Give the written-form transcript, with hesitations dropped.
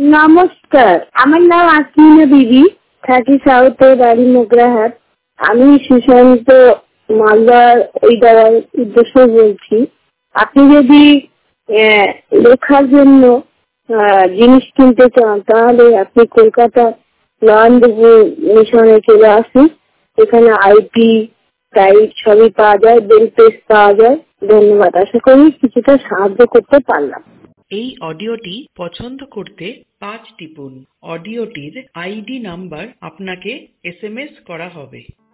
নমস্কার, আমার নাম আসমিনা বিবি, থাকি সাউথে, বাড়ি মোগরাহাট। আমি সুশান্ত মালদার ওই দেওয়ার উদ্দেশ্যে বলছি। আপনি যদি লেখার জন্য জিনিস কিনতে চান তাহলে আপনি কলকাতা নয়নদেবী মিশনে চলে আসুন। এখানে আইপি টাইপ সবই পাওয়া যায়, বেল পেস্ট পাওয়া যায়। ধন্যবাদ, আশা করি কিছুটা সাহায্য করতে পারলাম। এই অডিওটি পছন্দ করতে 5 টিপুন। অডিওটির আইডি নাম্বার আপনাকে SMS করা হবে।